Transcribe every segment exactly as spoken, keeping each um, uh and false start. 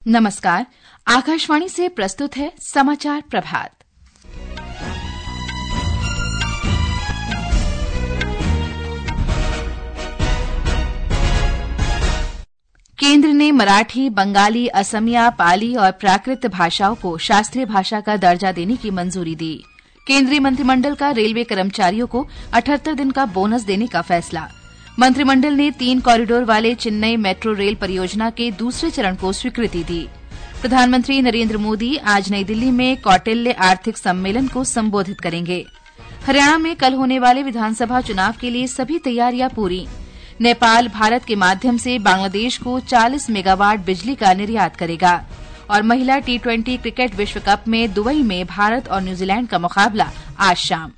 नमस्कार, आकाशवाणी से प्रस्तुत है समाचार प्रभात। केंद्र ने मराठी, बंगाली, असमिया, पाली और प्राकृत भाषाओं को शास्त्रीय भाषा का दर्जा देने की मंजूरी दी। केंद्रीय मंत्रिमंडल का रेलवे कर्मचारियों को अठहत्तर दिन का बोनस देने का फैसला। मंत्रिमंडल ने तीन कॉरिडोर वाले चेन्नई मेट्रो रेल परियोजना के दूसरे चरण को स्वीकृति दी। प्रधानमंत्री नरेंद्र मोदी आज नई दिल्ली में कौटिल्य आर्थिक सम्मेलन को संबोधित करेंगे। हरियाणा में कल होने वाले विधानसभा चुनाव के लिए सभी तैयारियां पूरी। नेपाल भारत के माध्यम से बांग्लादेश को चालीस मेगावाट बिजली का निर्यात करेगा। और महिला टी ट्वेंटी क्रिकेट विश्व कप में दुबई में भारत और न्यूजीलैंड का मुकाबला आज शाम।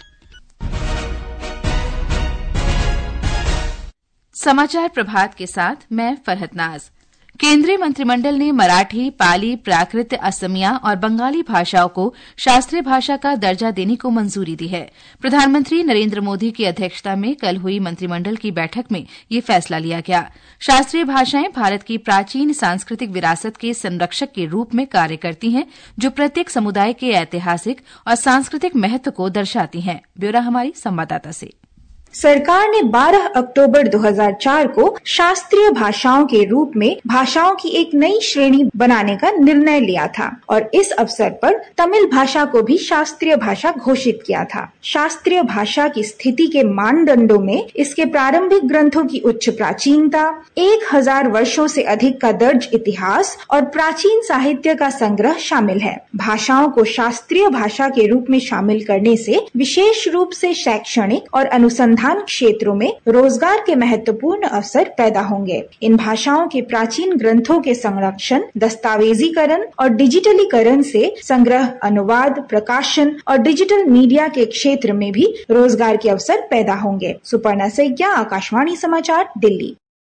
समाचार प्रभात के साथ मैं फरहत नाज। केंद्रीय मंत्रिमंडल ने मराठी, पाली, प्राकृत, असमिया और बंगाली भाषाओं को शास्त्रीय भाषा का दर्जा देने को मंजूरी दी है। प्रधानमंत्री नरेंद्र मोदी की अध्यक्षता में कल हुई मंत्रिमंडल की बैठक में यह फैसला लिया गया। शास्त्रीय भाषाएं भारत की प्राचीन सांस्कृतिक विरासत के संरक्षक के रूप में कार्य करती हैं, जो प्रत्येक समुदाय के ऐतिहासिक और सांस्कृतिक महत्व को दर्शाती हैं। ब्यौरा हमारी संवाददाता से। सरकार ने बारह अक्टूबर दो हज़ार चार को शास्त्रीय भाषाओं के रूप में भाषाओं की एक नई श्रेणी बनाने का निर्णय लिया था और इस अवसर पर तमिल भाषा को भी शास्त्रीय भाषा घोषित किया था। शास्त्रीय भाषा की स्थिति के मानदंडों में इसके प्रारंभिक ग्रंथों की उच्च प्राचीनता, एक हजार वर्षों से अधिक का दर्ज इतिहास और प्राचीन साहित्य का संग्रह शामिल है। भाषाओं को शास्त्रीय भाषा के रूप में शामिल करने से विशेष रूप से शैक्षणिक और अनुसंधान क्षेत्रों में रोजगार के महत्वपूर्ण अवसर पैदा होंगे। इन भाषाओं के प्राचीन ग्रंथों के संरक्षण, दस्तावेजीकरण और डिजिटलीकरण से संग्रह, अनुवाद, प्रकाशन और डिजिटल मीडिया के क्षेत्र में भी रोजगार के अवसर पैदा होंगे। सुपर्णा सैकिया, आकाशवाणी समाचार, दिल्ली।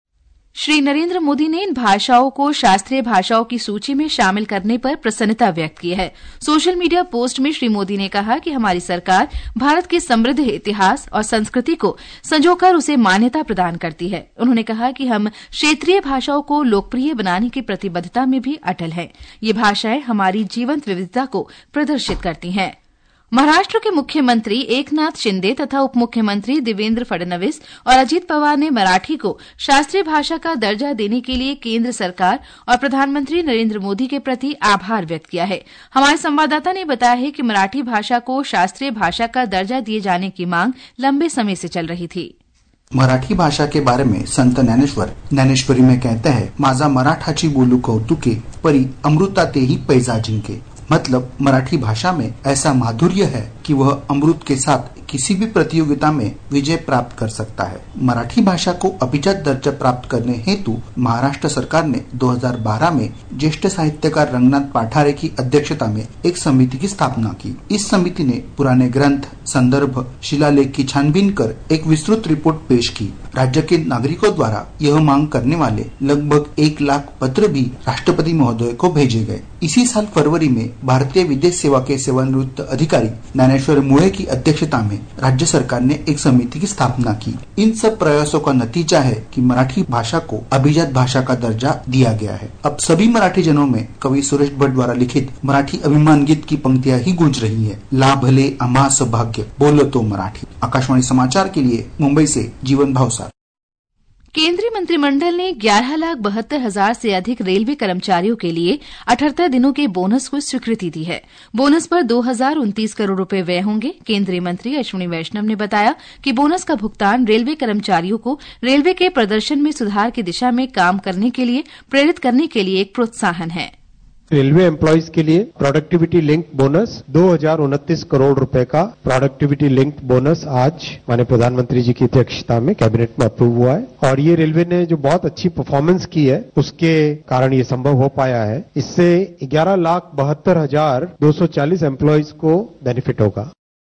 श्री नरेंद्र मोदी ने इन भाषाओं को शास्त्रीय भाषाओं की सूची में शामिल करने पर प्रसन्नता व्यक्त की है। सोशल मीडिया पोस्ट में श्री मोदी ने कहा कि हमारी सरकार भारत के समृद्ध इतिहास और संस्कृति को संजोकर उसे मान्यता प्रदान करती है। उन्होंने कहा कि हम क्षेत्रीय भाषाओं को लोकप्रिय बनाने की प्रतिबद्धता में भी अटल हैं। ये भाषाएं हमारी जीवंत विविधता को प्रदर्शित करती हैं। महाराष्ट्र के मुख्यमंत्री एकनाथ शिंदे तथा उप मुख्यमंत्री देवेंद्र फडणवीस और अजित पवार ने मराठी को शास्त्रीय भाषा का दर्जा देने के लिए केंद्र सरकार और प्रधानमंत्री नरेंद्र मोदी के प्रति आभार व्यक्त किया है। हमारे संवाददाता ने बताया है कि मराठी भाषा को शास्त्रीय भाषा का दर्जा दिए जाने की मांग लंबे समय से चल रही थी। मराठी भाषा के बारे में संत ज्ञानेश्वर ज्ञानेश्वरी में कहते हैं, माझा मराठाची बोलू कौतुके परी अमृता तेही पैजा जिंके। मतलब मराठी भाषा में ऐसा माधुर्य है कि वह अमृत के साथ किसी भी प्रतियोगिता में विजय प्राप्त कर सकता है। मराठी भाषा को अभिजात दर्जा प्राप्त करने हेतु महाराष्ट्र सरकार ने दो हज़ार बारह में ज्येष्ठ साहित्यकार रंगनाथ पाठारे की अध्यक्षता में एक समिति की स्थापना की। इस समिति ने पुराने ग्रंथ, संदर्भ, शिलालेख की छानबीन कर एक विस्तृत रिपोर्ट पेश की। राज्य के नागरिकों द्वारा यह मांग करने वाले लगभग एक लाख पत्र भी राष्ट्रपति महोदय को भेजे गए। इसी साल फरवरी में भारतीय विदेश सेवा के सेवानिवृत्त अधिकारी ज्ञानेश्वर मुळे की अध्यक्षता में राज्य सरकार ने एक समिति की स्थापना की। इन सब प्रयासों का नतीजा है कि मराठी भाषा को अभिजात भाषा का दर्जा दिया गया है। अब सभी मराठी जनों में कवि सुरेश भट द्वारा लिखित मराठी अभिमान गीत की पंक्तियां ही गूंज रही है। ला भले आम्हास भाग्य बोलो तो मराठी। आकाशवाणी समाचार के लिए मुंबई से जीवन भावसार। केंद्रीय मंत्रिमंडल ने ग्यारह लाख बहत्तर हजार से अधिक रेलवे कर्मचारियों के लिए अठहत्तर दिनों के बोनस को स्वीकृति दी है। बोनस पर दो हजार उनतीस करोड़ रुपए व्यय होंगे। केंद्रीय मंत्री अश्विनी वैष्णव ने बताया कि बोनस का भुगतान रेलवे कर्मचारियों को रेलवे के प्रदर्शन में सुधार की दिशा में काम करने के लिए प्रेरित करने के लिए एक प्रोत्साहन है। रेलवे एम्प्लॉइज के लिए प्रोडक्टिविटी लिंक बोनस दो हजार उनतीस करोड़ रुपए का प्रोडक्टिविटी लिंक बोनस आज माननीय प्रधानमंत्री जी की अध्यक्षता में कैबिनेट में अप्रूव हुआ है और ये रेलवे ने जो बहुत अच्छी परफॉर्मेंस की है उसके कारण ये संभव हो पाया है। इससे ग्यारह लाख बहत्तर हजार दो सौ चालीस एम्प्लॉइज को बेनिफिट होगा।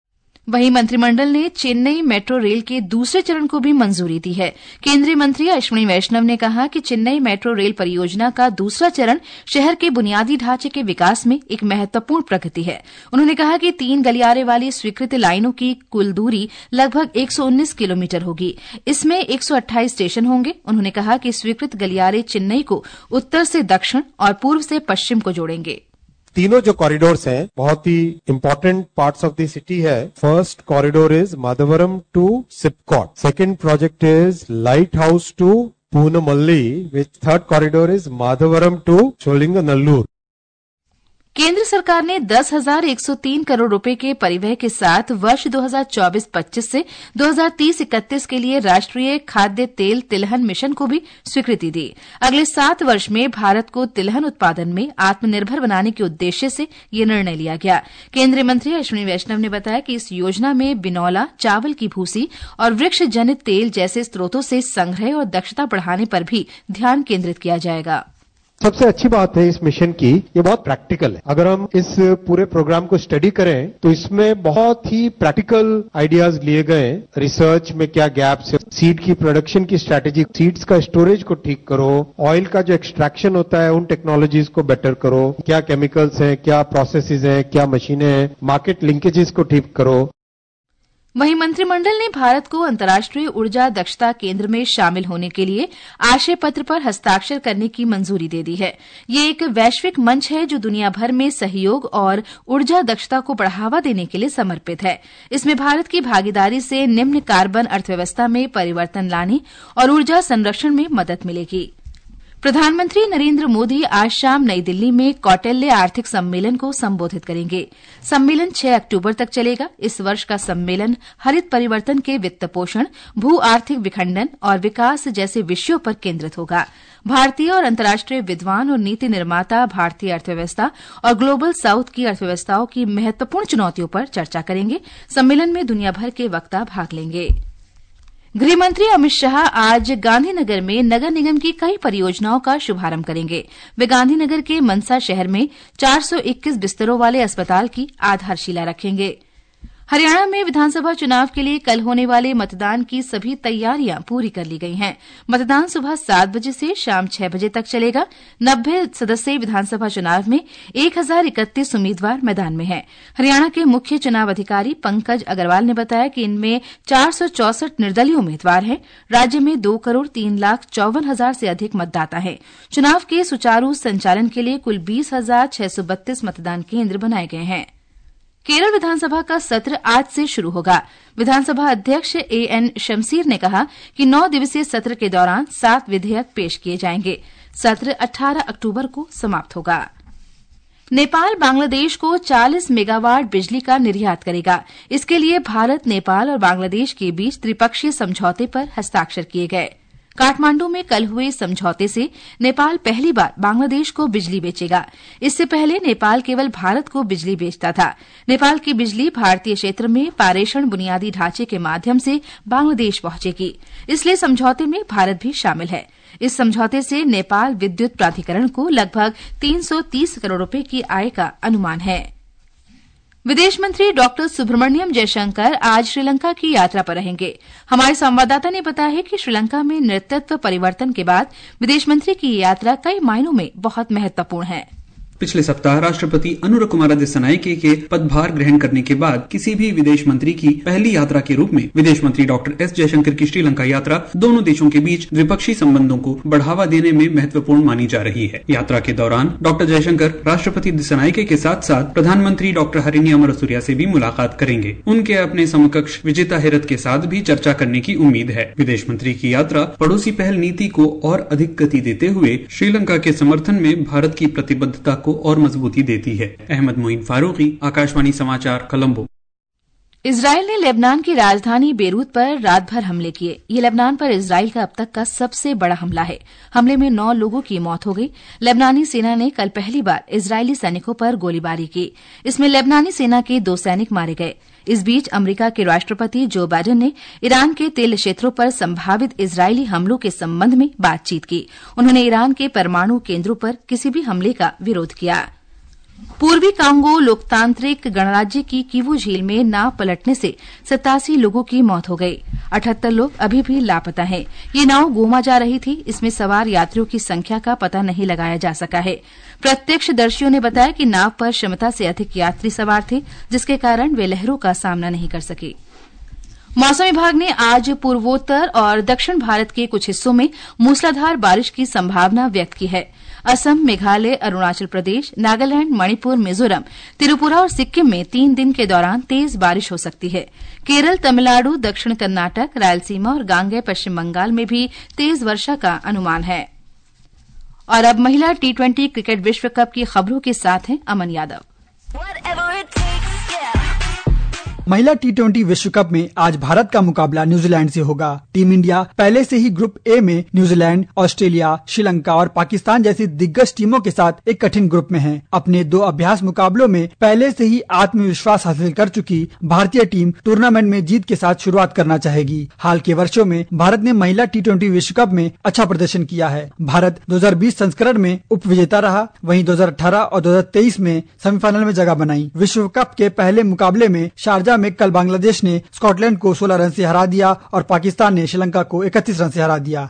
वहीं मंत्रिमंडल ने चेन्नई मेट्रो रेल के दूसरे चरण को भी मंजूरी दी है। केंद्रीय मंत्री अश्विनी वैष्णव ने कहा कि चेन्नई मेट्रो रेल परियोजना का दूसरा चरण शहर के बुनियादी ढांचे के विकास में एक महत्वपूर्ण प्रगति है। उन्होंने कहा कि तीन गलियारे वाली स्वीकृत लाइनों की कुल दूरी लगभग एक सौ उन्नीस किलोमीटर होगी। इसमें एक सौ अट्ठाईस स्टेशन होंगे। उन्होंने कहा कि स्वीकृत गलियारे चेन्नई को उत्तर से दक्षिण और पूर्व से पश्चिम को जोड़ेंगे। तीनों जो कॉरिडोर्स हैं बहुत ही important parts of the city है। First corridor is Madhavaram to SIPCOT, second project is Light House to Poonamallee, which third corridor is Madhavaram to Sholinganallur. केंद्र सरकार ने दस हजार एक सौ तीन करोड़ रुपए के परिव्यय के साथ वर्ष दो हजार चौबीस पच्चीस से दो हजार तीस इकतीस के लिए राष्ट्रीय खाद्य तेल तिलहन मिशन को भी स्वीकृति दी। अगले सात वर्ष में भारत को तिलहन उत्पादन में आत्मनिर्भर बनाने के उद्देश्य से ये निर्णय लिया गया। केंद्रीय मंत्री अश्विनी वैष्णव ने बताया कि इस योजना में बिनौला, चावल की भूसी और वृक्ष जनित तेल जैसे स्रोतों से संग्रह और दक्षता बढ़ाने पर भी ध्यान केंद्रित किया जाएगा। सबसे अच्छी बात है इस मिशन की, ये बहुत प्रैक्टिकल है। अगर हम इस पूरे प्रोग्राम को स्टडी करें तो इसमें बहुत ही प्रैक्टिकल आइडियाज लिए गए। रिसर्च में क्या गैप्स है, सीड की प्रोडक्शन की स्ट्रैटेजी, सीड्स का स्टोरेज को ठीक करो, ऑयल का जो एक्सट्रैक्शन होता है उन टेक्नोलॉजीज को बेटर करो, क्या केमिकल्स हैं, क्या प्रोसेसेस हैं, क्या मशीनें हैं, मार्केट लिंकेजेस को ठीक करो। वहीं मंत्रिमंडल ने भारत को अंतर्राष्ट्रीय ऊर्जा दक्षता केंद्र में शामिल होने के लिए आशय पत्र पर हस्ताक्षर करने की मंजूरी दे दी है। ये एक वैश्विक मंच है जो दुनिया भर में सहयोग और ऊर्जा दक्षता को बढ़ावा देने के लिए समर्पित है। इसमें भारत की भागीदारी से निम्न कार्बन अर्थव्यवस्था में परिवर्तन लाने और ऊर्जा संरक्षण में मदद मिलेगी। प्रधानमंत्री नरेंद्र मोदी आज शाम नई दिल्ली में कौटिल्य आर्थिक सम्मेलन को संबोधित करेंगे। सम्मेलन छह अक्टूबर तक चलेगा। इस वर्ष का सम्मेलन हरित परिवर्तन के वित्त पोषण, भू आर्थिक विखंडन और विकास जैसे विषयों पर केंद्रित होगा। भारतीय और अंतर्राष्ट्रीय विद्वान और नीति निर्माता भारतीय अर्थव्यवस्था और ग्लोबल साउथ की अर्थव्यवस्थाओं की महत्वपूर्ण चुनौतियों पर चर्चा करेंगे। सम्मेलन में दुनिया भर के वक्ता भाग लेंगे। गृहमंत्री अमित शाह आज गांधीनगर में नगर निगम की कई परियोजनाओं का शुभारंभ करेंगे। वे गांधीनगर के मनसा शहर में चार सौ इक्कीस बिस्तरों वाले अस्पताल की आधारशिला रखेंगे। हरियाणा में विधानसभा चुनाव के लिए कल होने वाले मतदान की सभी तैयारियां पूरी कर ली गई हैं। मतदान सुबह सात बजे से शाम छह बजे तक चलेगा। नब्बे सदस्यीय विधानसभा चुनाव में एक हजार इकतीस उम्मीदवार मैदान में हैं। हरियाणा के मुख्य चुनाव अधिकारी पंकज अग्रवाल ने बताया कि इनमें चार सौ चौसठ निर्दलीय उम्मीदवार हैं। राज्य में दो करोड़ तीन लाख चौवन हजार से अधिक मतदाता हैं। चुनाव के सुचारू संचालन के लिए कुल बीस हजार छह सौ बत्तीस मतदान केंद्र बनाए गए हैं। केरल विधानसभा का सत्र आज से शुरू होगा। विधानसभा अध्यक्ष ए एन शमसीर ने कहा कि नौ दिवसीय सत्र के दौरान सात विधेयक पेश किए जाएंगे। सत्र अठारह अक्टूबर को समाप्त होगा। नेपाल बांग्लादेश को चालीस मेगावाट बिजली का निर्यात करेगा। इसके लिए भारत, नेपाल और बांग्लादेश के बीच त्रिपक्षीय समझौते पर हस्ताक्षर किए गए। काठमांडू में कल हुए समझौते से नेपाल पहली बार बांग्लादेश को बिजली बेचेगा। इससे पहले नेपाल केवल भारत को बिजली बेचता था। नेपाल की बिजली भारतीय क्षेत्र में पारेषण बुनियादी ढांचे के माध्यम से बांग्लादेश पहुंचेगी। इसलिए समझौते में भारत भी शामिल है। इस समझौते से नेपाल विद्युत प्राधिकरण को लगभग तीन सौ तीस करोड़ रुपए की आय का अनुमान है। विदेश मंत्री डॉक्टर सुब्रमण्यम जयशंकर आज श्रीलंका की यात्रा पर रहेंगे। हमारे संवाददाता ने बताया है कि श्रीलंका में नेतृत्व परिवर्तन के बाद विदेश मंत्री की यात्रा कई मायनों में बहुत महत्वपूर्ण है। पिछले सप्ताह राष्ट्रपति अनुर कुमार दिस्सनायके के पदभार ग्रहण करने के बाद किसी भी विदेश मंत्री की पहली यात्रा के रूप में विदेश मंत्री डॉक्टर एस जयशंकर की श्रीलंका यात्रा दोनों देशों के बीच द्विपक्षीय संबंधों को बढ़ावा देने में महत्वपूर्ण मानी जा रही है। यात्रा के दौरान डॉक्टर जयशंकर राष्ट्रपति दिस्सनायके के साथ साथ प्रधानमंत्री डॉक्टर हरिनी अमरसूरिया से भी मुलाकात करेंगे। उनके अपने समकक्ष विजेता हेरत के साथ भी चर्चा करने की उम्मीद है। विदेश मंत्री की यात्रा पड़ोसी पहल नीति को और अधिक गति देते हुए श्रीलंका के समर्थन में भारत की प्रतिबद्धता को और मजबूती देती है। अहमद मोइन फारूकी, आकाशवाणी समाचार, कोलंबो। इजराइल ने लेबनान की राजधानी बेरूत पर रात भर हमले किए। ये लेबनान पर इजराइल का अब तक का सबसे बड़ा हमला है। हमले में नौ लोगों की मौत हो गई। लेबनानी सेना ने कल पहली बार इजरायली सैनिकों पर गोलीबारी की। इसमें लेबनानी सेना के दो सैनिक मारे गए। इस बीच अमेरिका के राष्ट्रपति जो बाइडेन ने ईरान के तेल क्षेत्रों पर संभावित इजरायली हमलों के संबंध में बातचीत की। उन्होंने ईरान के परमाणु केंद्रों पर किसी भी हमले का विरोध किया। पूर्वी कांगो लोकतांत्रिक गणराज्य की किवू झील में नाव पलटने से सतासी लोगों की मौत हो गई। अठहत्तर लोग अभी भी लापता हैं। ये नाव गोमा जा रही थी। इसमें सवार यात्रियों की संख्या का पता नहीं लगाया जा सका है। प्रत्यक्षदर्शियों ने बताया कि नाव पर क्षमता से अधिक यात्री सवार थे, जिसके कारण वे लहरों का सामना नहीं कर सके। मौसम विभाग ने आज पूर्वोत्तर और दक्षिण भारत के कुछ हिस्सों में मूसलाधार बारिश की संभावना व्यक्त की है। असम, मेघालय, अरुणाचल प्रदेश, नागालैंड, मणिपुर, मिजोरम, त्रिपुरा और सिक्किम में तीन दिन के दौरान तेज बारिश हो सकती है। केरल, तमिलनाडु, दक्षिण कर्नाटक, रायलसीमा और गांगेय पश्चिम बंगाल में भी तेज वर्षा का अनुमान है। और अब महिला टी ट्वेंटी क्रिकेट विश्व कप की खबरों के साथ हैं अमन यादव। महिला टी ट्वेंटी विश्व कप में आज भारत का मुकाबला न्यूजीलैंड से होगा। टीम इंडिया पहले से ही ग्रुप ए में न्यूजीलैंड, ऑस्ट्रेलिया, श्रीलंका और पाकिस्तान जैसी दिग्गज टीमों के साथ एक कठिन ग्रुप में है। अपने दो अभ्यास मुकाबलों में पहले से ही आत्मविश्वास हासिल कर चुकी भारतीय टीम टूर्नामेंट में जीत के साथ शुरुआत करना चाहेगी। हाल के वर्षों में भारत ने महिला टी ट्वेंटी विश्व कप में अच्छा प्रदर्शन किया है। भारत दो हज़ार बीस संस्करण में उप विजेता रहा, वहीं दो हज़ार अठारह और दो हज़ार तेईस में सेमीफाइनल में जगह बनाई। विश्व कप के पहले मुकाबले में शारजा में कल बांग्लादेश ने स्कॉटलैंड को सोलह रन से हरा दिया और पाकिस्तान ने श्रीलंका को इकतीस रन से हरा दिया।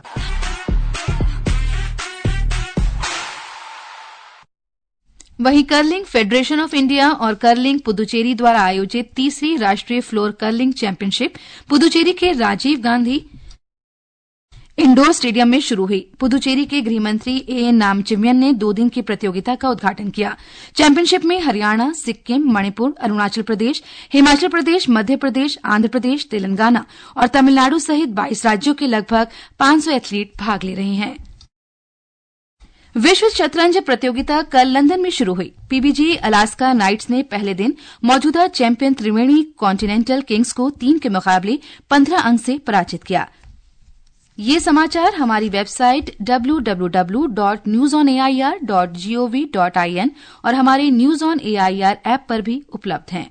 वहीं कर्लिंग फेडरेशन ऑफ इंडिया और कर्लिंग पुदुचेरी द्वारा आयोजित तीसरी राष्ट्रीय फ्लोर कर्लिंग चैंपियनशिप पुदुचेरी के राजीव गांधी इंडोर स्टेडियम में शुरू हुई। पुदुचेरी के गृह मंत्री ए एन नामचिमियन ने दो दिन की प्रतियोगिता का उद्घाटन किया। चैंपियनशिप में हरियाणा, सिक्किम, मणिपुर, अरुणाचल प्रदेश, हिमाचल प्रदेश, मध्य प्रदेश, आंध्र प्रदेश, तेलंगाना और तमिलनाडु सहित बाईस राज्यों के लगभग पांच सौ एथलीट भाग ले रहे हैं। विश्व शतरंज प्रतियोगिता कल लंदन में शुरू हुई। पीबीजी अलास्का नाइट्स ने पहले दिन मौजूदा चैंपियन त्रिवेणी कॉन्टिनेंटल किंग्स को तीन के मुकाबले पंद्रह अंक से पराजित किया। ये समाचार हमारी website W W W dot news on A I R dot G O V dot I N और हमारे news on A I R app पर भी उपलब्ध हैं।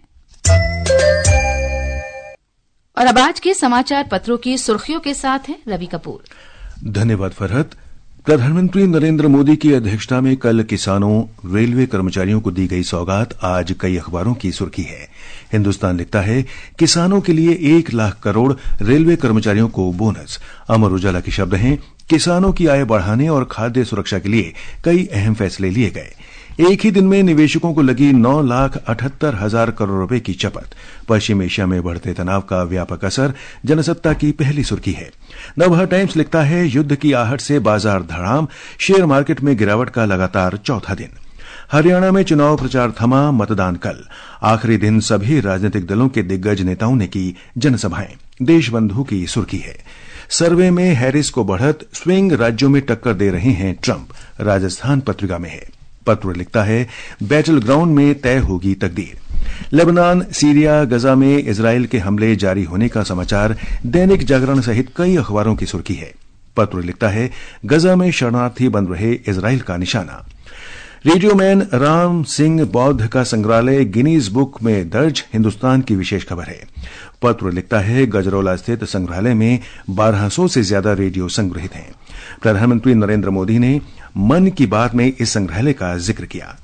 और अब आज के समाचार पत्रों की सुर्खियों के साथ हैं रवि कपूर। धन्यवाद फरहत। प्रधानमंत्री नरेंद्र मोदी की अध्यक्षता में कल किसानों, रेलवे कर्मचारियों को दी गई सौगात आज कई अखबारों की सुर्खी है। हिन्दुस्तान लिखता है, किसानों के लिए एक लाख करोड़, रेलवे कर्मचारियों को बोनस। अमर उजाला के शब्द हैं, किसानों की आय बढ़ाने और खाद्य सुरक्षा के लिए कई अहम फैसले लिए गए। एक ही दिन में निवेशकों को लगी नौ लाख अठहत्तर हजार करोड़ रुपए की चपत। पश्चिम एशिया में बढ़ते तनाव का व्यापक असर जनसत्ता की पहली सुर्खी है। नवभारत टाइम्स लिखता है, युद्ध की आहट से बाजार धड़ाम, शेयर मार्केट में गिरावट का लगातार चौथा दिन। हरियाणा में चुनाव प्रचार थमा, मतदान कल। आखिरी दिन सभी राजनीतिक दलों के दिग्गज नेताओं ने की जनसभाएं। देशबंधु की सुर्खी है, सर्वे में हैरिस को बढ़त, स्विंग राज्यों में टक्कर दे रहे हैं ट्रंप। राजस्थान पत्रिका में है। पत्र लिखता है, बैटल ग्राउंड में तय होगी तकदीर। लेबनान, सीरिया, गजा में इजराइल के हमले जारी होने का समाचार दैनिक जागरण सहित कई अखबारों की सुर्खी है। पत्र लिखता है, गजा में शरणार्थी बन रहे इजराइल का निशाना। रेडियो मैन राम सिंह बौद्ध का संग्रहालय गिनीज बुक में दर्ज, हिंदुस्तान की विशेष खबर है। पत्र लिखता है, गजरौला स्थित संग्रहालय में बारह सौ से ज्यादा रेडियो संग्रहित हैं। प्रधानमंत्री नरेंद्र मोदी ने मन की बात में इस संग्रहालय का जिक्र किया।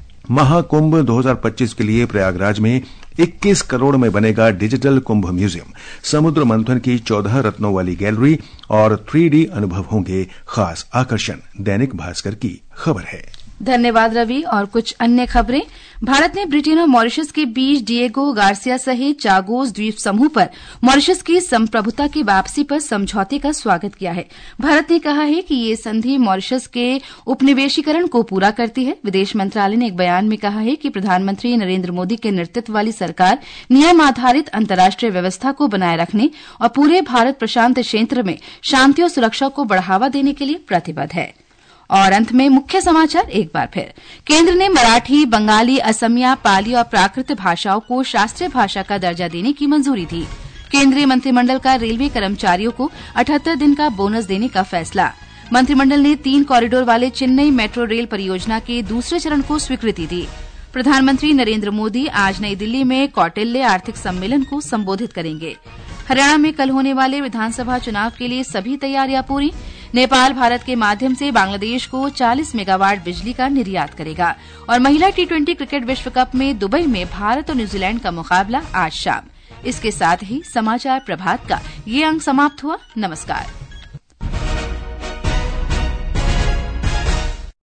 महाकुंभ दो हज़ार पच्चीस के लिए प्रयागराज में इक्कीस करोड़ में बनेगा डिजिटल कुंभ म्यूजियम। समुद्र मंथन की चौदह रत्नों वाली गैलरी और थ्री डी अनुभव होंगे खास आकर्षण। दैनिक भास्कर की खबर है। धन्यवाद रवि। और कुछ अन्य खबरें। भारत ने ब्रिटेन और मॉरिशस के बीच डिएगो गार्सिया सहित चागोस द्वीप समूह पर मॉरिशस की संप्रभुता की वापसी पर समझौते का स्वागत किया है। भारत ने कहा है कि ये संधि मॉरिशस के उपनिवेशीकरण को पूरा करती है। विदेश मंत्रालय ने एक बयान में कहा है कि प्रधानमंत्री नरेंद्र मोदी के नेतृत्व वाली सरकार नियम आधारित अंतर्राष्ट्रीय व्यवस्था को बनाए रखने और पूरे भारत प्रशांत क्षेत्र में शांति और सुरक्षा को बढ़ावा देने के लिए प्रतिबद्ध है। और अंत में मुख्य समाचार एक बार फिर। केंद्र ने मराठी, बंगाली, असमिया, पाली और प्राकृत भाषाओं को शास्त्रीय भाषा का दर्जा देने की मंजूरी दी। केंद्रीय मंत्रिमंडल का रेलवे कर्मचारियों को अठहत्तर दिन का बोनस देने का फैसला। मंत्रिमंडल ने तीन कॉरिडोर वाले चेन्नई मेट्रो रेल परियोजना के दूसरे चरण को स्वीकृति दी। प्रधानमंत्री नरेंद्र मोदी आज नई दिल्ली में कौटिल्य आर्थिक सम्मेलन को संबोधित करेंगे। हरियाणा में कल होने वाले विधानसभा चुनाव के लिए सभी तैयारियां पूरी। नेपाल भारत के माध्यम से बांग्लादेश को चालीस मेगावाट बिजली का निर्यात करेगा। और महिला टी ट्वेंटी क्रिकेट विश्व कप में दुबई में भारत और न्यूजीलैंड का मुकाबला आज शाम। इसके साथ ही समाचार प्रभात का ये अंक समाप्त हुआ। नमस्कार।